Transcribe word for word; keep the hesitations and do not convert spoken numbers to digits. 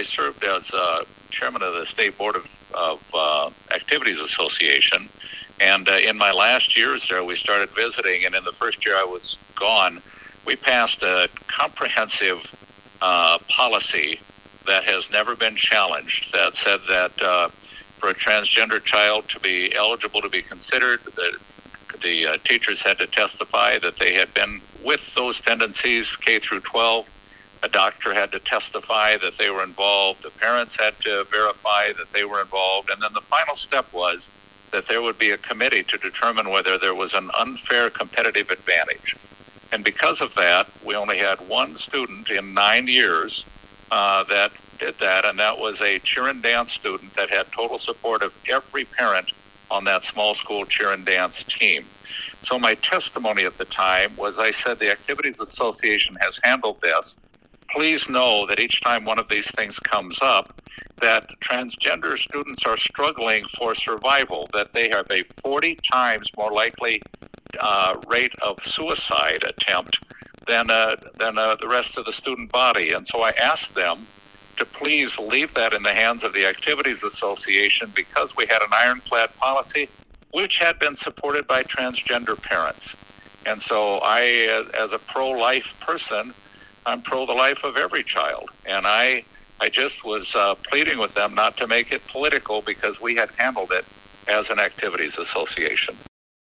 I served as uh, chairman of the State Board of, of uh, Activities Association. And uh, in my last years there, we started visiting. And in the first year I was gone, we passed a comprehensive uh, policy that has never been challenged, that said that uh, for a transgender child to be eligible to be considered, the, the uh, teachers had to testify that they had been with those tendencies K through twelve. A doctor had to testify that they were involved. The parents had to verify that they were involved. And then the final step was that there would be a committee to determine whether there was an unfair competitive advantage. And because of that, we only had one student in nine years uh, that did that, and that was a cheer and dance student that had total support of every parent on that small school cheer and dance team. So my testimony at the time was, I said, the Activities Association has handled this. Please know that each time one of these things comes up, that transgender students are struggling for survival, that they have a forty times more likely uh, rate of suicide attempt than, uh, than uh, the rest of the student body. And so I asked them to please leave that in the hands of the Activities Association, because we had an ironclad policy which had been supported by transgender parents. And so I, as, as a pro-life person, I'm pro the life of every child. And I I just was uh, pleading with them not to make it political, because we had handled it as an Activities Association.